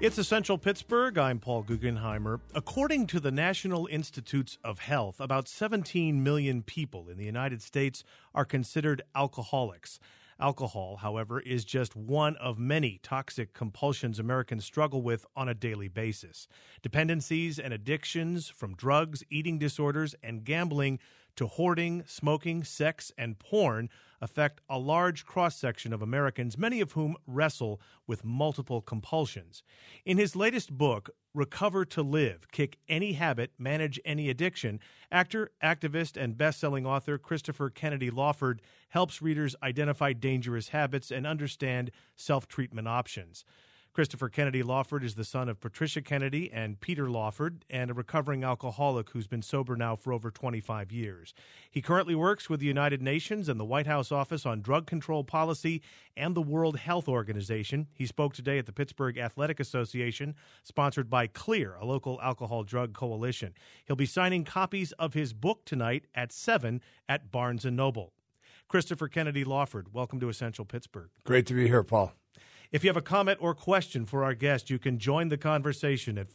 It's Essential Pittsburgh. I'm Paul Guggenheimer. According to the National Institutes of Health, about 17 million people in the United States are considered alcoholics. Alcohol, however, is just one of many toxic compulsions Americans struggle with on a daily basis. Dependencies and addictions, from drugs, eating disorders, and gambling to hoarding, smoking, sex, and porn, affect a large cross-section of Americans, many of whom wrestle with multiple compulsions. In his latest book, Recover to Live, Kick Any Habit, Manage Any Addiction, actor, activist, and best-selling author Christopher Kennedy Lawford helps readers identify dangerous habits and understand self-treatment options. Christopher Kennedy Lawford is the son of Patricia Kennedy and Peter Lawford, and a recovering alcoholic who's been sober now for over 25 years. He currently works with the United Nations and the White House Office on Drug Control Policy and the World Health Organization. He spoke today at the Pittsburgh Athletic Association, sponsored by CLEAR, a local alcohol drug coalition. He'll be signing copies of his book tonight at 7 at Barnes & Noble. Christopher Kennedy Lawford, welcome to Essential Pittsburgh. Great to be here, Paul. If you have a comment or question for our guest, you can join the conversation at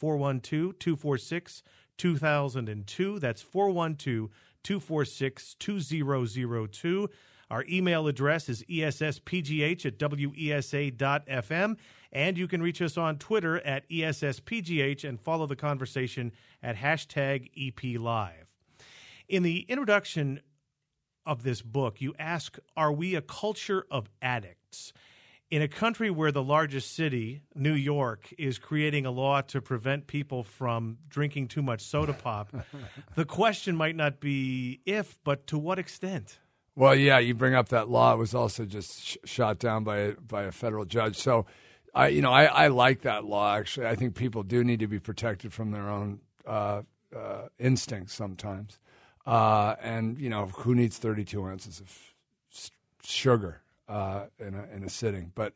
412-246-2002. That's 412-246-2002. Our email address is esspgh@wesa.fm, and you can reach us on Twitter at esspgh and follow the conversation at #EPLive. In the introduction of this book, you ask, are we a culture of addicts? In a country where the largest city, New York, is creating a law to prevent people from drinking too much soda pop, the question might not be if, but to what extent? Well, yeah, you bring up that law. It was also just shot down by a federal judge. So, I like that law, actually. I think people do need to be protected from their own instincts sometimes. And, who needs 32 ounces of sugar in a sitting? But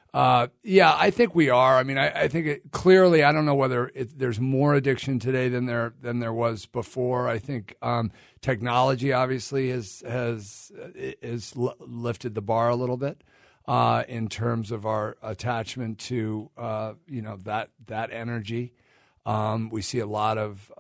yeah, I think we are. I mean, I think clearly, I don't know whether there's more addiction today than there was before. I think technology obviously has lifted the bar a little bit in terms of our attachment to that energy. We see a lot of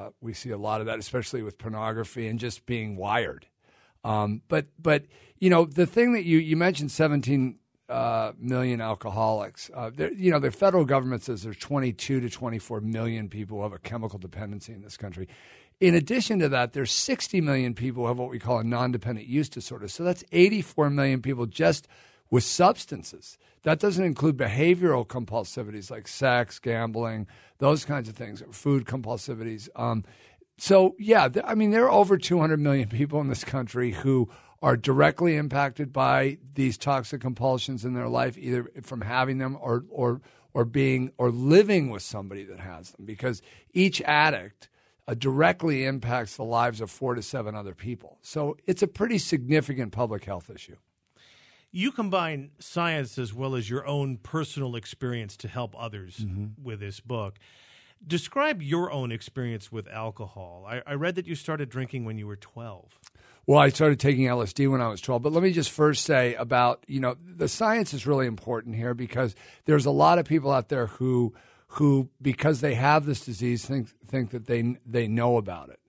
that, especially with pornography and just being wired. But the thing that you mentioned, 17 million alcoholics. The federal government says there's 22 to 24 million people who have a chemical dependency in this country. In addition to that, there's 60 million people who have what we call a non-dependent use disorder. So that's 84 million people just with substances. That doesn't include behavioral compulsivities like sex, gambling, those kinds of things, food compulsivities. So, yeah, there are over 200 million people in this country who are directly impacted by these toxic compulsions in their life, either from having them or being or living with somebody that has them, because each addict directly impacts the lives of 4 to 7 other people. So it's a pretty significant public health issue. You combine science as well as your own personal experience to help others with this book. Describe your own experience with alcohol. I read that you started drinking when you were 12. Well, I started taking LSD when I was 12. But let me just first say about, the science is really important here, because there's a lot of people out there who because they have this disease, think that they know about it.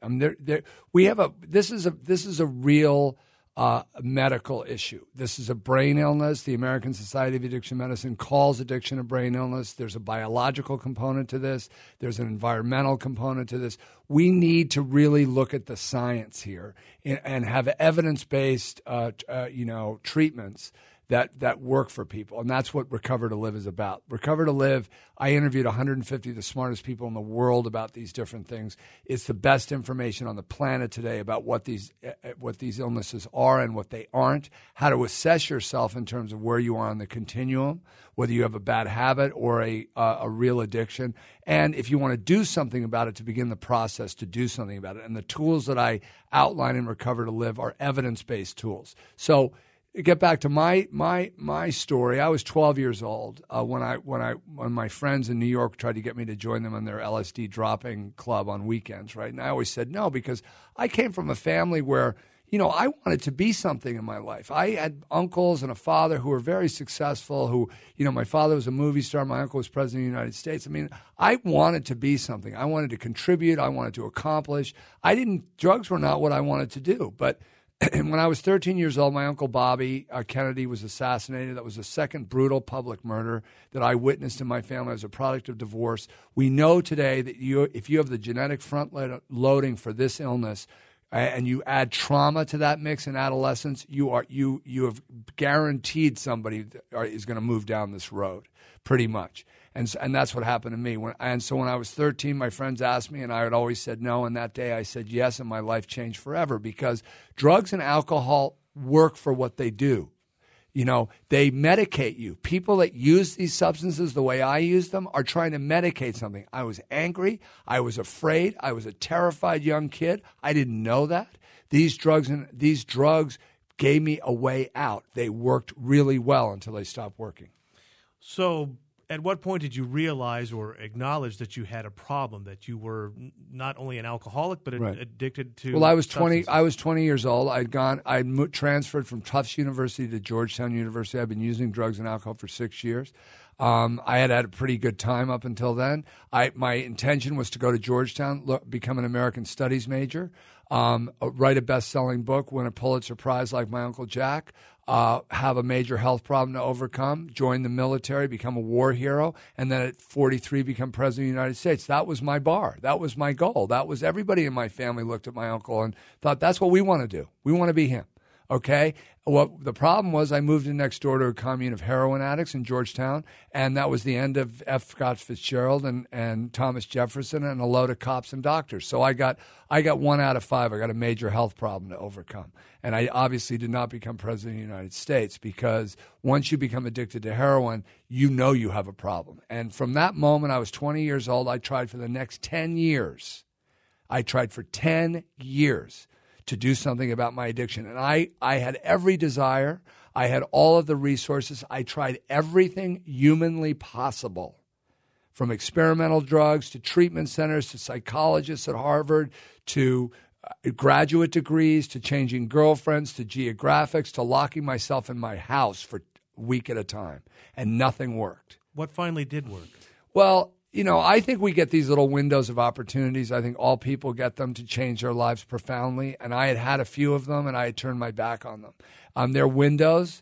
This is a real medical issue. This is a brain illness. The American Society of Addiction Medicine calls addiction a brain illness. There's a biological component to this. There's an environmental component to this. We need to really look at the science here and have evidence-based, treatments that work for people. And that's what Recover to Live is about. Recover to Live, I interviewed 150 of the smartest people in the world about these different things. It's the best information on the planet today about what these illnesses are and what they aren't, how to assess yourself in terms of where you are on the continuum, whether you have a bad habit or a real addiction, and if you want to do something about it, to begin the process to do something about it. And the tools that I outline in Recover to Live are evidence-based tools. So get back to my story. I was 12 years old when my friends in New York tried to get me to join them on their LSD dropping club on weekends, right? And I always said no, because I came from a family where, I wanted to be something in my life. I had uncles and a father who were very successful, who, my father was a movie star. My uncle was president of the United States. I mean, I wanted to be something. I wanted to contribute. I wanted to accomplish. Drugs were not what I wanted to do. But when I was 13 years old, my uncle Bobby Kennedy was assassinated. That was the second brutal public murder that I witnessed in my family as a product of divorce. We know today that if you have the genetic front loading for this illness, and you add trauma to that mix in adolescence, you have guaranteed somebody is going to move down this road, pretty much. And that's what happened to me. So when I was 13, my friends asked me, and I had always said no. And that day I said yes, and my life changed forever, because drugs and alcohol work for what they do. They medicate you. People that use these substances the way I use them are trying to medicate something. I was angry. I was afraid. I was a terrified young kid. I didn't know that. These drugs gave me a way out. They worked really well until they stopped working. So at what point did you realize or acknowledge that you had a problem, that you were not only an alcoholic but addicted to? Well, I was 20. I was 20 years old. I transferred from Tufts University to Georgetown University. I've been using drugs and alcohol for 6 years. I had a pretty good time up until then. My intention was to go to Georgetown, become an American Studies major, write a best-selling book, win a Pulitzer Prize like my Uncle Jack, have a major health problem to overcome, join the military, become a war hero, and then at 43 become president of the United States. That was my bar. That was my goal. That was everybody in my family looked at my uncle and thought, that's what we want to do. We want to be him. Okay? Well, the problem was I moved in next door to a commune of heroin addicts in Georgetown, and that was the end of F. Scott Fitzgerald and Thomas Jefferson and a load of cops and doctors. So I got 1 out of 5. I got a major health problem to overcome. And I obviously did not become president of the United States, because once you become addicted to heroin, you have a problem. And from that moment, I was 20 years old. I tried for the next 10 years. I tried for 10 years to do something about my addiction. And I had every desire. I had all of the resources. I tried everything humanly possible, from experimental drugs to treatment centers to psychologists at Harvard to graduate degrees to changing girlfriends to geographics to locking myself in my house for a week at a time. And nothing worked. What finally did work? Well, I think we get these little windows of opportunities. I think all people get them to change their lives profoundly. And I had a few of them, and I had turned my back on them. They're windows.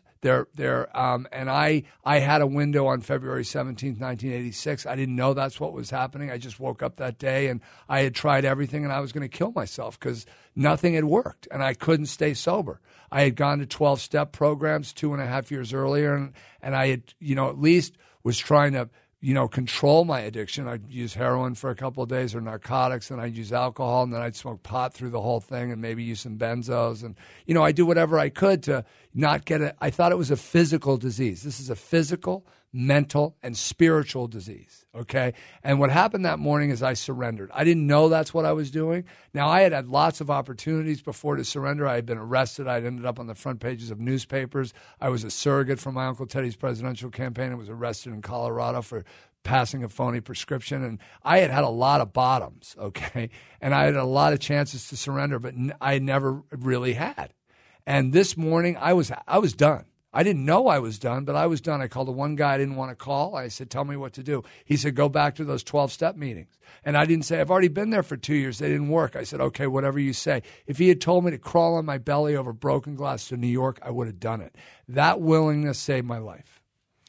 And I had a window on February 17th, 1986. I didn't know that's what was happening. I just woke up that day, and I had tried everything, and I was going to kill myself because nothing had worked, and I couldn't stay sober. I had gone to 12-step programs 2.5 years earlier, and I had, at least was trying to control my addiction. I'd use heroin for a couple of days or narcotics, and I'd use alcohol, and then I'd smoke pot through the whole thing and maybe use some benzos. And, I do whatever I could to not get it. I thought it was a physical disease. This is a physical, mental, and spiritual disease, okay? And what happened that morning is I surrendered. I didn't know that's what I was doing. Now, I had lots of opportunities before to surrender. I had been arrested. I'd ended up on the front pages of newspapers. I was a surrogate for my Uncle Teddy's presidential campaign. I was arrested in Colorado for passing a phony prescription. And I had a lot of bottoms, okay? And I had a lot of chances to surrender, but I never really had. And this morning, I was done. I didn't know I was done, but I was done. I called the one guy I didn't want to call. I said, tell me what to do. He said, go back to those 12-step meetings. And I didn't say, I've already been there for 2 years. They didn't work. I said, okay, whatever you say. If he had told me to crawl on my belly over broken glass to New York, I would have done it. That willingness saved my life.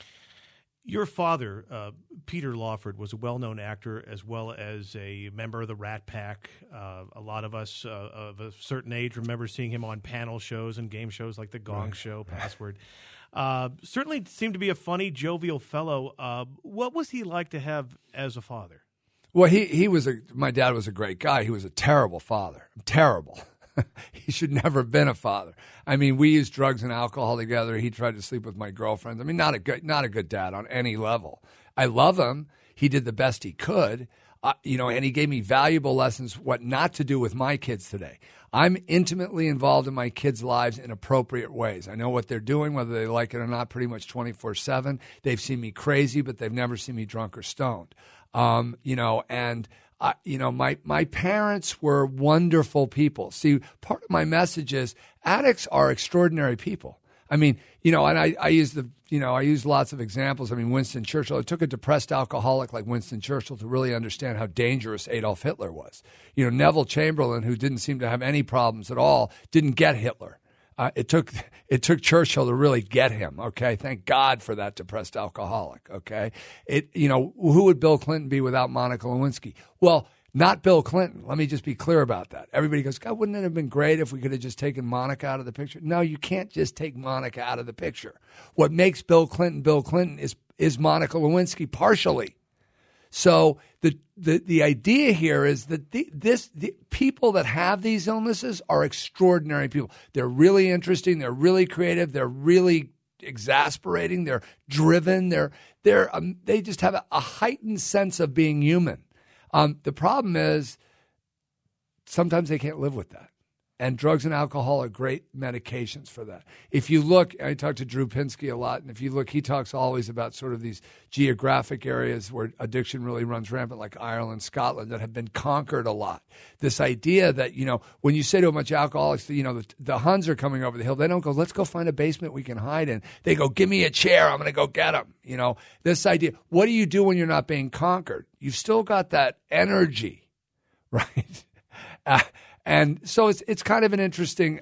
Your father, Peter Lawford, was a well-known actor as well as a member of the Rat Pack. A lot of us of a certain age remember seeing him on panel shows and game shows like The Gong Show, Password. Certainly seemed to be a funny, jovial fellow. What was he like to have as a father? Well, my dad was a great guy. He was a terrible father. Terrible. He should never have been a father. I mean, we used drugs and alcohol together. He tried to sleep with my girlfriends. I mean, not a good dad on any level. I love him. He did the best he could, and he gave me valuable lessons what not to do with my kids today. I'm intimately involved in my kids' lives in appropriate ways. I know what they're doing, whether they like it or not, pretty much 24/7. They've seen me crazy, but they've never seen me drunk or stoned. And my parents were wonderful people. See, part of my message is addicts are extraordinary people. I mean, and I use lots of examples. I mean, Winston Churchill, it took a depressed alcoholic like Winston Churchill to really understand how dangerous Adolf Hitler was. Neville Chamberlain, who didn't seem to have any problems at all, didn't get Hitler. It took Churchill to really get him. Okay, thank God for that depressed alcoholic. Okay, who would Bill Clinton be without Monica Lewinsky? Well, not Bill Clinton. Let me just be clear about that. Everybody goes, God, wouldn't it have been great if we could have just taken Monica out of the picture? No, you can't just take Monica out of the picture. What makes Bill Clinton is Monica Lewinsky partially. So the idea here is that the people that have these illnesses are extraordinary people. They're really interesting. They're really creative. They're really exasperating. They're driven. They just have a heightened sense of being human. The problem is sometimes they can't live with that. And drugs and alcohol are great medications for that. If you look, I talk to Drew Pinsky a lot, and if you look, he talks always about sort of these geographic areas where addiction really runs rampant, like Ireland, Scotland, that have been conquered a lot. This idea that, when you say to a bunch of alcoholics, the Huns are coming over the hill, they don't go, let's go find a basement we can hide in. They go, give me a chair, I'm going to go get them. This idea, what do you do when you're not being conquered? You've still got that energy, right? And so it's kind of an interesting.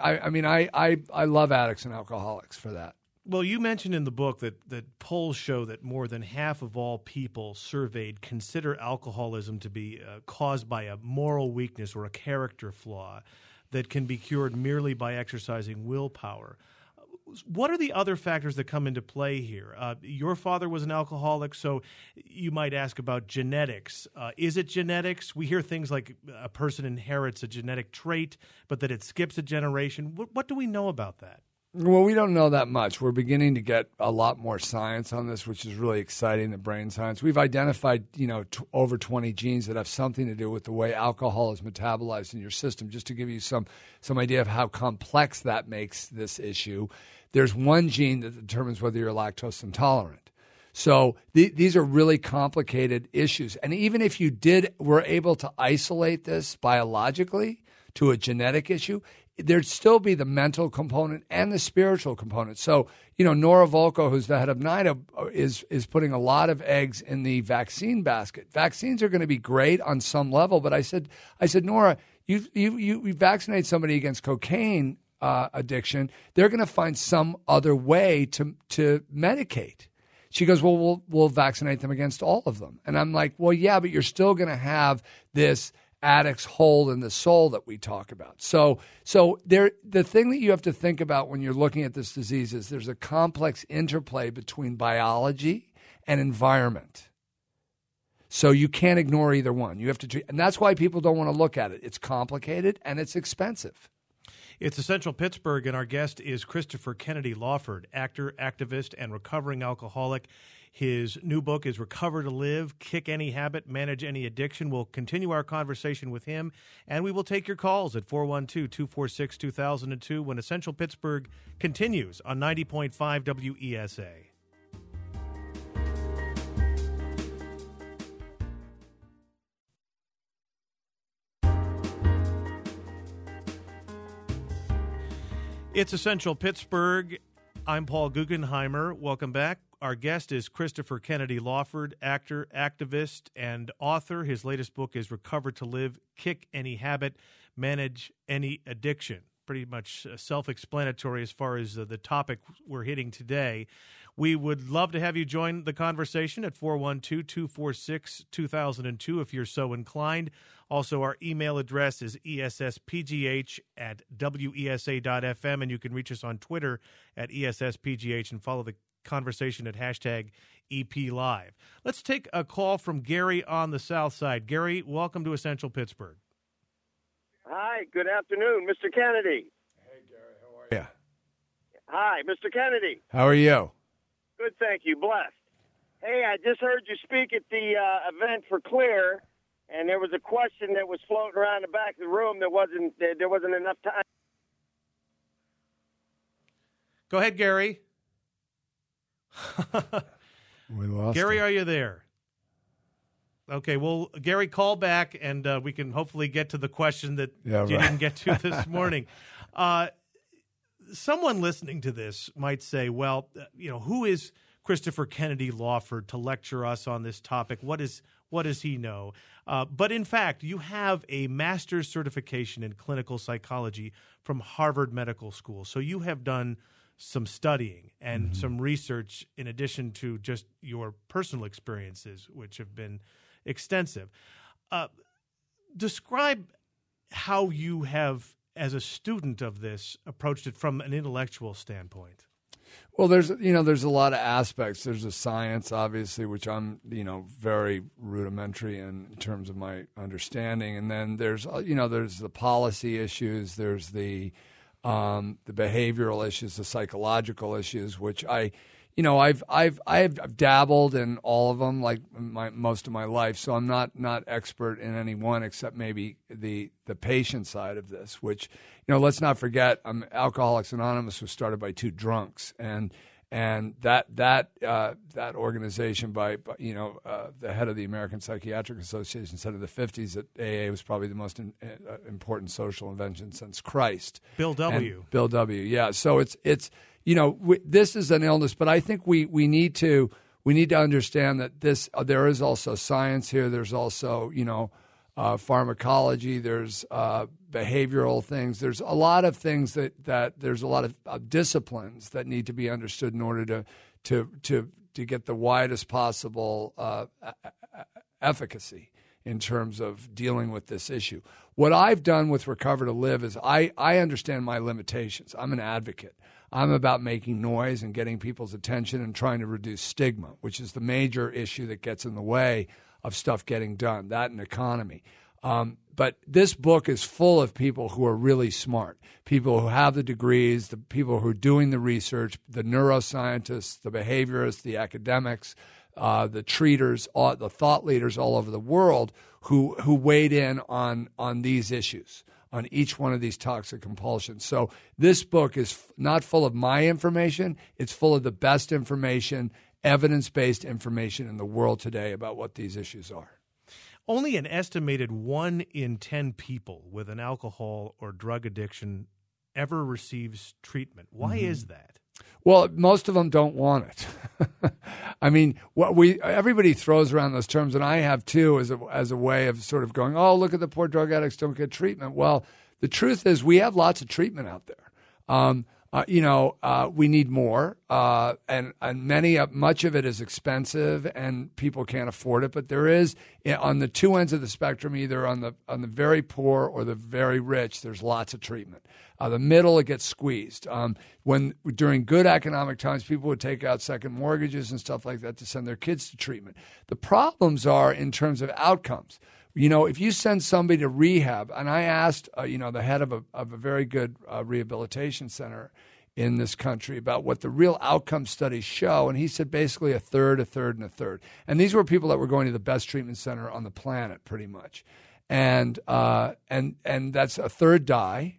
I love addicts and alcoholics for that. Well, you mentioned in the book that polls show that more than half of all people surveyed consider alcoholism to be caused by a moral weakness or a character flaw that can be cured merely by exercising willpower. What are the other factors that come into play here? Your father was an alcoholic, so you might ask about genetics. Is it genetics? We hear things like a person inherits a genetic trait, but that it skips a generation. What do we know about that? Well, we don't know that much. We're beginning to get a lot more science on this, which is really exciting, the brain science. We've identified, over 20 genes that have something to do with the way alcohol is metabolized in your system. Just to give you some idea of how complex that makes this issue, there's one gene that determines whether you're lactose intolerant. So these are really complicated issues. And even if you were able to isolate this biologically to a genetic issue, there'd still be the mental component and the spiritual component. So, Nora Volkow, who's the head of NIDA, is putting a lot of eggs in the vaccine basket. Vaccines are going to be great on some level, but I said, Nora, you vaccinate somebody against cocaine addiction, they're going to find some other way to medicate. She goes, well, we'll vaccinate them against all of them. And I'm like, well, yeah, but you're still going to have this addict's hole in the soul that we talk about. So the thing that you have to think about when you're looking at this disease is there's a complex interplay between biology and environment. So you can't ignore either one. You have to treat, and that's why people don't want to look at it. It's complicated and it's expensive. It's Essential Pittsburgh, and our guest is Christopher Kennedy Lawford, actor, activist, and recovering alcoholic. His new book is Recover to Live, Kick Any Habit, Manage Any Addiction. We'll continue our conversation with him, and we will take your calls at 412-246-2002 when Essential Pittsburgh continues on 90.5 WESA. It's Essential Pittsburgh. I'm Paul Guggenheimer. Welcome back. Our guest is Christopher Kennedy Lawford, actor, activist, and author. His latest book is Recover to Live, Kick Any Habit, Manage Any Addiction. Pretty much self-explanatory as far as the topic we're hitting today. We would love to have you join the conversation at 412-246-2002 if you're so inclined. Also, our email address is esspgh@wesa.fm, and you can reach us on Twitter at esspgh and follow the conversation at hashtag EPLive. Let's take a call from Gary on the South Side. Gary, welcome to Essential Pittsburgh. Hi, good afternoon, Mr. Kennedy. Hey, Gary, how are you? Hi, Mr. Kennedy. How are you? Good, thank you. Blessed. Hey, I just heard you speak at the event for Clear, and there was a question that was floating around the back of the room. There wasn't enough time. Go ahead, Gary. We lost Gary, him. are you there? Okay, well, Gary, call back, and we can hopefully get to the question that you didn't get to this morning. Someone listening to this might say, well, who is Christopher Kennedy Lawford to lecture us on this topic? What does he know? But in fact, you have a master's certification in clinical psychology from Harvard Medical School. So you have done some studying and some research in addition to just your personal experiences, which have been extensive. Describe how you have, as a student of this, approached it from an intellectual standpoint. Well, there's a lot of aspects. There's the science, obviously, which I'm, very rudimentary in terms of my understanding. And then there's the policy issues. There's the behavioral issues, the psychological issues, which I've dabbled in all of them, like most of my life. So I'm not expert in any one, except maybe the patient side of this. Which, let's not forget, Alcoholics Anonymous was started by two drunks, and that organization by the head of the American Psychiatric Association said in the 50s that AA was probably the most important social invention since Christ. Bill W. Bill W. Yeah. So it's. This is an illness, but I think we need to understand that there is also science here. There's also pharmacology. There's behavioral things. There's a lot of things that there's a lot of disciplines that need to be understood in order to get the widest possible efficacy in terms of dealing with this issue. What I've done with Recover to Live is I understand my limitations. I'm an advocate. I'm about making noise and getting people's attention and trying to reduce stigma, which is the major issue that gets in the way of stuff getting done, that and economy. But this book is full of people who are really smart, people who have the degrees, the people who are doing the research, the neuroscientists, the behaviorists, the academics, the treaters, the thought leaders all over the world who weighed in on these issues, on each one of these toxic compulsions. So this book is not full of my information. It's full of the best information, evidence-based information in the world today about what these issues are. Only an estimated 1 in 10 people with an alcohol or drug addiction ever receives treatment. Why is that? Well, most of them don't want it. I mean, everybody throws around those terms, and I have too, as a way of sort of going, oh, look at the poor drug addicts don't get treatment. Well, the truth is we have lots of treatment out there. We need more, and much of it is expensive, and people can't afford it. But there is, on the two ends of the spectrum, either on the very poor or the very rich, there's lots of treatment. The middle, it gets squeezed. During good economic times, people would take out second mortgages and stuff like that to send their kids to treatment. The problems are in terms of outcomes. If you send somebody to rehab, and I asked, the head of a very good rehabilitation center in this country about what the real outcome studies show, and he said basically a third, a third, and a third. And these were people that were going to the best treatment center on the planet, pretty much. And that's a third die,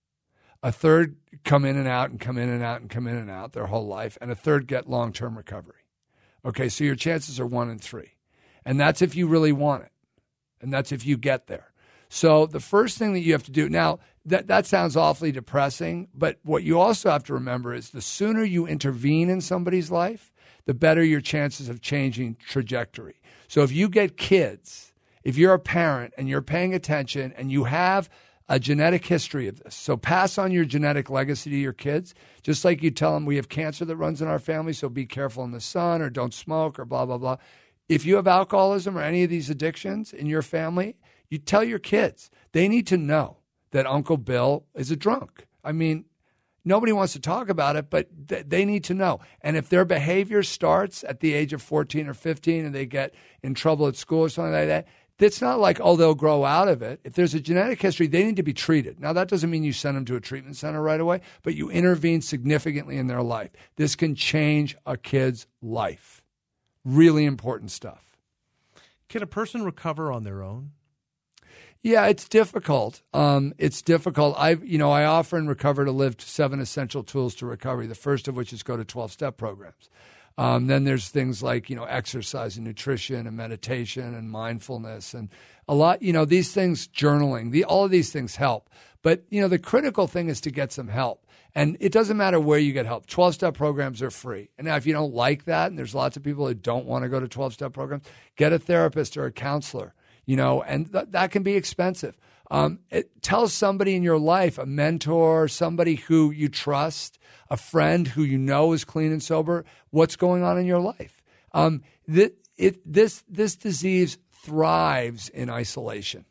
a third come in and out and come in and out and come in and out their whole life, and a third get long-term recovery. Okay, so your chances are 1 in 3. And that's if you really want it. And that's if you get there. So the first thing that you have to do, now that sounds awfully depressing, but what you also have to remember is the sooner you intervene in somebody's life, the better your chances of changing trajectory. So if you get kids, if you're a parent and you're paying attention and you have a genetic history of this, so pass on your genetic legacy to your kids, just like you tell them we have cancer that runs in our family, so be careful in the sun or don't smoke or blah, blah, blah. If you have alcoholism or any of these addictions in your family, you tell your kids. They need to know that Uncle Bill is a drunk. I mean, nobody wants to talk about it, but they need to know. And if their behavior starts at the age of 14 or 15 and they get in trouble at school or something like that, it's not like, oh, they'll grow out of it. If there's a genetic history, they need to be treated. Now, that doesn't mean you send them to a treatment center right away, but you intervene significantly in their life. This can change a kid's life. Really important stuff. Can a person recover on their own? Yeah, it's difficult. It's difficult. I offer in Recover to Live 7 essential tools to recovery. The first of which is go to 12-step programs. Then there's things like, exercise and nutrition and meditation and mindfulness and a lot, these things, journaling, all of these things help. But, the critical thing is to get some help. And it doesn't matter where you get help. 12-step programs are free. And now if you don't like that, and there's lots of people who don't want to go to 12-step programs, get a therapist or a counselor, and that can be expensive. Tell somebody in your life, a mentor, somebody who you trust, a friend who you know is clean and sober, what's going on in your life. This disease thrives in isolation.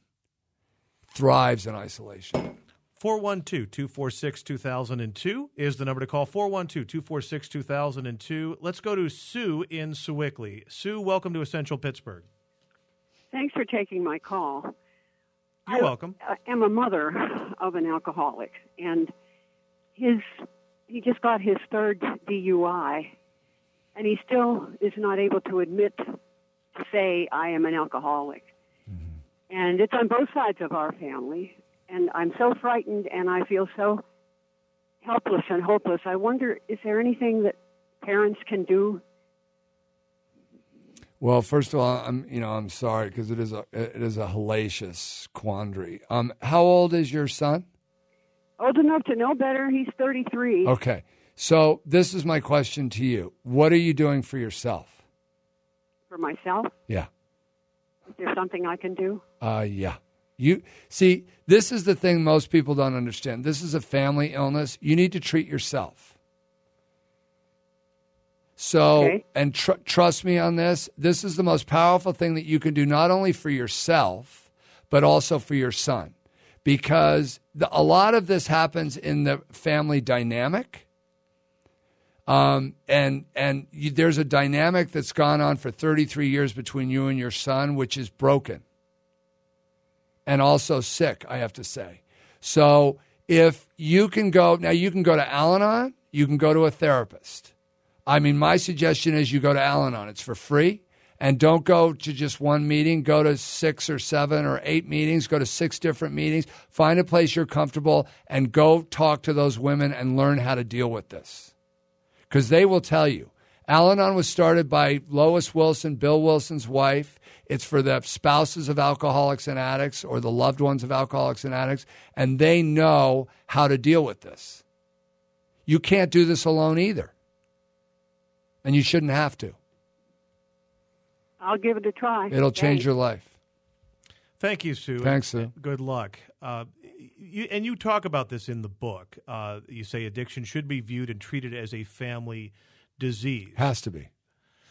412-246-2002 is the number to call. 412-246-2002. Let's go to Sue in Sewickley. Sue, welcome to Essential Pittsburgh. Thanks for taking my call. You're welcome. I am a mother of an alcoholic, and he just got his third DUI, and he still is not able to admit to say, I am an alcoholic. Mm-hmm. And it's on both sides of our family, and I'm so frightened, and I feel so helpless and hopeless. I wonder, is there anything that parents can do? Well, first of all, I'm sorry because it is a hellacious quandary. How old is your son? Old enough to know better. He's 33. Okay. So this is my question to you. What are you doing for yourself? For myself? Yeah. Is there something I can do? Yeah. You see, this is the thing most people don't understand. This is a family illness. You need to treat yourself. So, okay. And trust me on this, this is the most powerful thing that you can do, not only for yourself, but also for your son. Because a lot of this happens in the family dynamic. There's a dynamic that's gone on for 33 years between you and your son, which is broken. And also sick, I have to say. So if you can go, now you can go to Al-Anon, you can go to a therapist. My suggestion is you go to Al-Anon. It's for free. And don't go to just one meeting. Go to 6 or 7 or 8 meetings. Go to 6 different meetings. Find a place you're comfortable and go talk to those women and learn how to deal with this. Because they will tell you. Al-Anon was started by Lois Wilson, Bill Wilson's wife. It's for the spouses of alcoholics and addicts or the loved ones of alcoholics and addicts. And they know how to deal with this. You can't do this alone either. And you shouldn't have to. I'll give it a try. It'll change your life. Thank you, Sue. Thanks, Sue. Good luck. You talk about this in the book. You say addiction should be viewed and treated as a family disease. Has to be.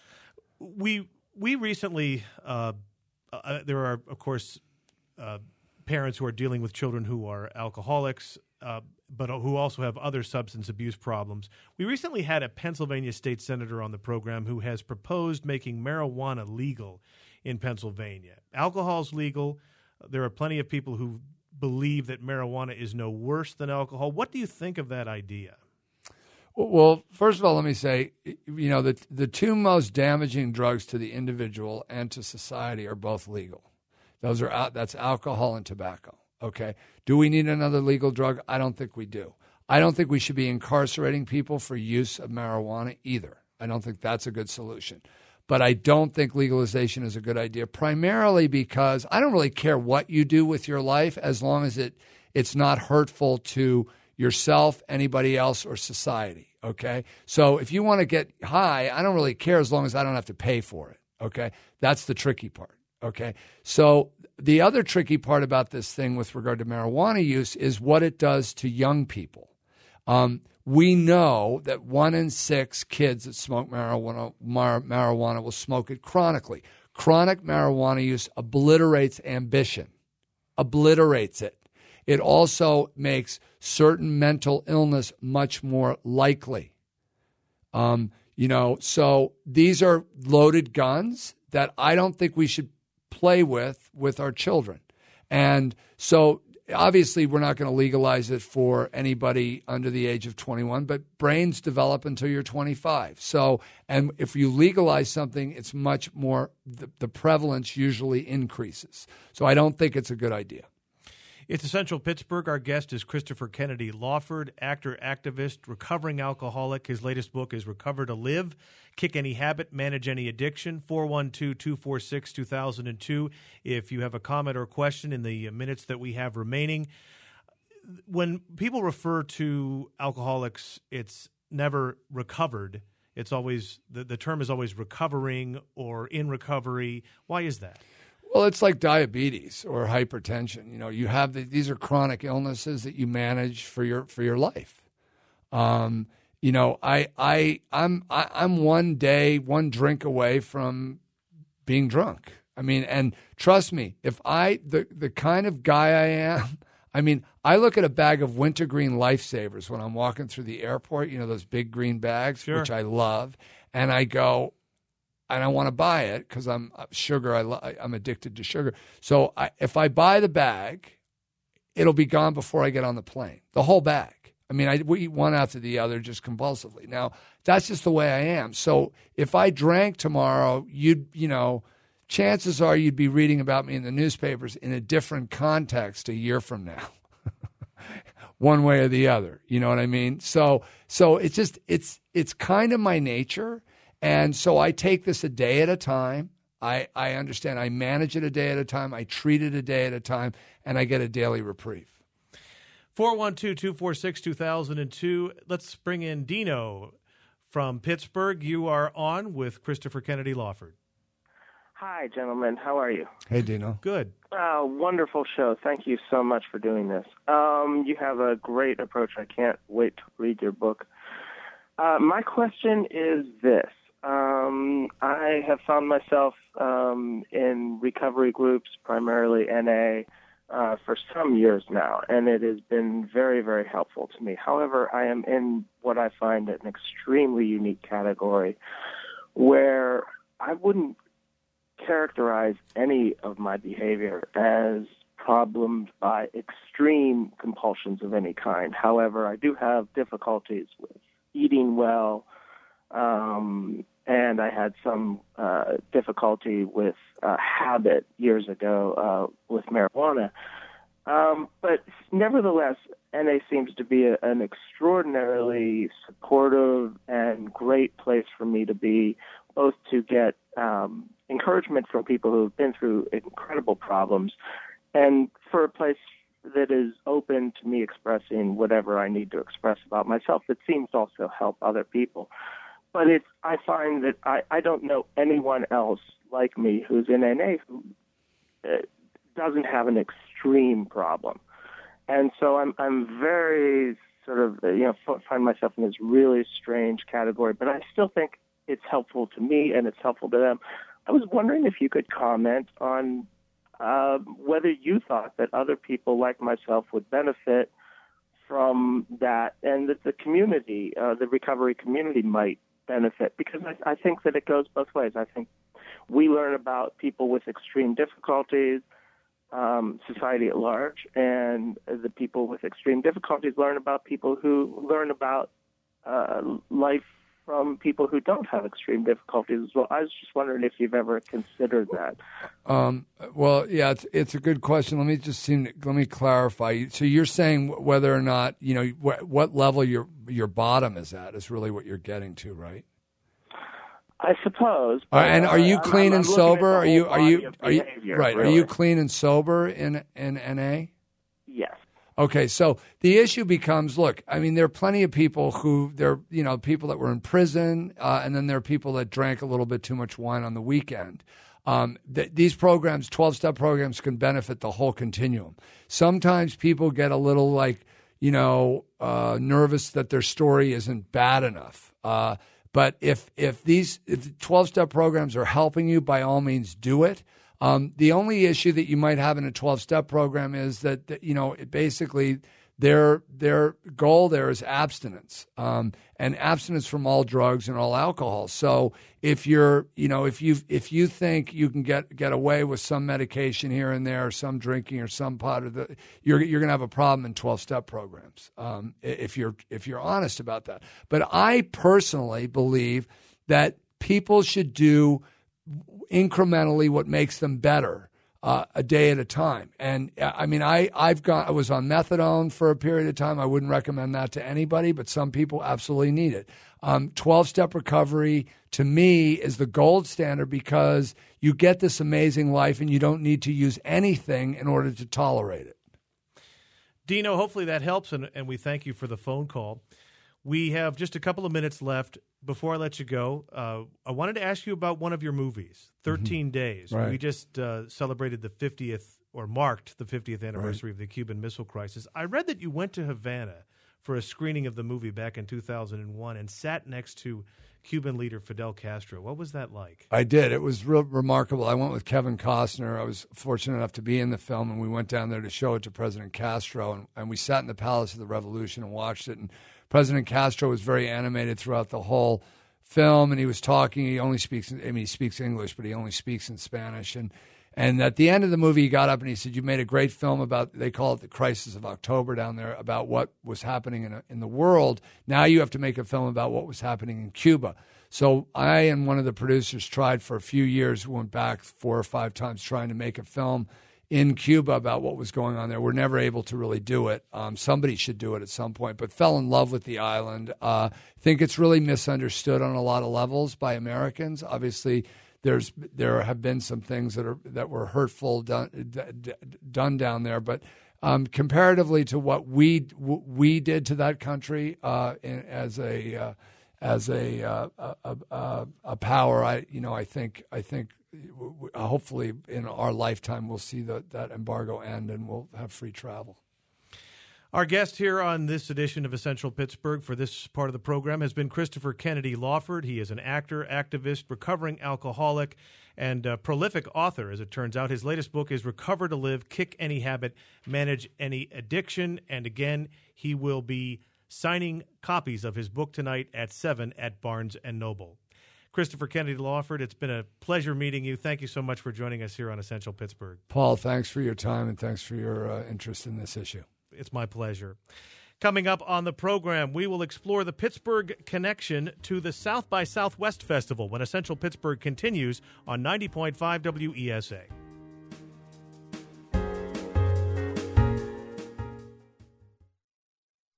We recently, there are, of course, parents who are dealing with children who are alcoholics, but who also have other substance abuse problems. We recently had a Pennsylvania state senator on the program who has proposed making marijuana legal in Pennsylvania. Alcohol's legal. There are plenty of people who believe that marijuana is no worse than alcohol. What do you think of that idea? Well, first of all, let me say, the two most damaging drugs to the individual and to society are both legal. That's alcohol and tobacco. Okay. Do we need another legal drug? I don't think we do. I don't think we should be incarcerating people for use of marijuana either. I don't think that's a good solution. But I don't think legalization is a good idea, primarily because I don't really care what you do with your life as long as it's not hurtful to yourself, anybody else, or society. Okay. So if you want to get high, I don't really care as long as I don't have to pay for it. Okay. That's the tricky part. Okay. So the other tricky part about this thing with regard to marijuana use is what it does to young people. We know that 1 in 6 kids that smoke marijuana will smoke it chronically. Chronic marijuana use obliterates ambition, obliterates it. It also makes certain mental illness much more likely. So these are loaded guns that I don't think we should play with our children. And so obviously we're not going to legalize it for anybody under the age of 21, but brains develop until you're 25. So, and if you legalize something, it's much more, the prevalence usually increases. So I don't think it's a good idea. It's Essential Pittsburgh. Our guest is Christopher Kennedy Lawford, actor, activist, recovering alcoholic. His latest book is Recover to Live, Kick Any Habit, Manage Any Addiction, 412-246-2002. If you have a comment or question in the minutes that we have remaining. When people refer to alcoholics, it's never recovered. It's always, the term is always recovering or in recovery. Why is that? Well, it's like diabetes or hypertension. You know, you have these are chronic illnesses that you manage for your life. You know, I'm one drink away from being drunk. I mean, and trust me, if the kind of guy I am, I mean, I look at a bag of wintergreen Lifesavers when I'm walking through the airport. You know, those big green bags, sure, which I love, and I go. And I want to buy it because I'm sugar. I'm addicted to sugar. So if I buy the bag, it'll be gone before I get on the plane. The whole bag. I mean, we eat one after the other just compulsively. Now, that's just the way I am. So if I drank tomorrow, chances are you'd be reading about me in the newspapers in a different context a year from now. One way or the other. You know what I mean? So it's just it's kind of my nature. And so I take this a day at a time. I understand. I manage it a day at a time. I treat it a day at a time, and I get a daily reprieve. 412-246-2002. Let's bring in Dino from Pittsburgh. You are on with Christopher Kennedy Lawford. Hi, gentlemen. How are you? Hey, Dino. Good. Wonderful show. Thank you so much for doing this. You have a great approach. I can't wait to read your book. My question is this. I have found myself in recovery groups, primarily NA, for some years now, and it has been very, very helpful to me. However, I am in what I find an extremely unique category where I wouldn't characterize any of my behavior as problems by extreme compulsions of any kind. However, I do have difficulties with eating well, and I had some difficulty with habit years ago with marijuana. But nevertheless, NA seems to be an extraordinarily supportive and great place for me to be, both to get encouragement from people who have been through incredible problems, and for a place that is open to me expressing whatever I need to express about myself. It seems to also help other people. But I find that I don't know anyone else like me who's in NA who doesn't have an extreme problem. And so I'm very sort of, find myself in this really strange category, but I still think it's helpful to me and it's helpful to them. I was wondering if you could comment on whether you thought that other people like myself would benefit from that, and that the community, the recovery community, might benefit, because I think that it goes both ways. I think we learn about people with extreme difficulties, society at large, and the people with extreme difficulties learn about people who learn about life from people who don't have extreme difficulties as well. I was just wondering if you've ever considered that. Well, yeah, it's a good question. Let me clarify. So you're saying whether or not, what level your bottom is at is really what you're getting to, right? I suppose. And are you clean and sober? Are you right? Really. Are you clean and sober in NA? Yes. Okay, so the issue becomes, look, I mean, there are plenty of people people that were in prison, and then there are people that drank a little bit too much wine on the weekend. These programs, 12-step programs, can benefit the whole continuum. Sometimes people get a little nervous that their story isn't bad enough. But if 12-step programs are helping you, by all means, do it. The only issue that you might have in a 12-step program is that basically their goal there is abstinence, and abstinence from all drugs and all alcohol. So if if you think you can get away with some medication here and there, or some drinking, or some pot of you're going to have a problem in 12-step programs. If you're honest about that. But I personally believe that people should do incrementally what makes them better, a day at a time. And I mean, I was on methadone for a period of time. I wouldn't recommend that to anybody, but some people absolutely need it. 12-step recovery to me is the gold standard, because you get this amazing life and you don't need to use anything in order to tolerate it. Dino, hopefully that helps, and we thank you for the phone call. We have just a couple of minutes left. Before I let you go, I wanted to ask you about one of your movies, 13 Days. Right. We just celebrated the 50th, or marked the 50th anniversary of the Cuban Missile Crisis. I read that you went to Havana for a screening of the movie back in 2001 and sat next to Cuban leader Fidel Castro. What was that like? I did. It was real remarkable. I went with Kevin Costner. I was fortunate enough to be in the film, and we went down there to show it to President Castro, and we sat in the Palace of the Revolution and watched it. And President Castro was very animated throughout the whole film, and he was talking. He speaks English, but he only speaks in Spanish. And at the end of the movie, he got up and he said, "You made a great film about," they call it the Crisis of October down there, about what was happening in the world. Now you have to make a film about what was happening in Cuba. So I and one of the producers tried for a few years, went back 4 or 5 times trying to make a film in Cuba about what was going on there. We're never able to really do it. Somebody should do it at some point, but fell in love with the island. Think it's really misunderstood on a lot of levels by Americans. Obviously, there have been some things that were hurtful done down there, but comparatively to what we did to that country as a power, I think hopefully in our lifetime we'll see that embargo end and we'll have free travel. Our guest here on this edition of Essential Pittsburgh for this part of the program has been Christopher Kennedy Lawford. He is an actor, activist, recovering alcoholic, and prolific author, as it turns out. His latest book is Recover to Live, Kick Any Habit, Manage Any Addiction. And again, he will be signing copies of his book tonight at 7 at Barnes & Noble. Christopher Kennedy Lawford, it's been a pleasure meeting you. Thank you so much for joining us here on Essential Pittsburgh. Paul, thanks for your time and thanks for your interest in this issue. It's my pleasure. Coming up on the program, we will explore the Pittsburgh connection to the South by Southwest Festival when Essential Pittsburgh continues on 90.5 WESA.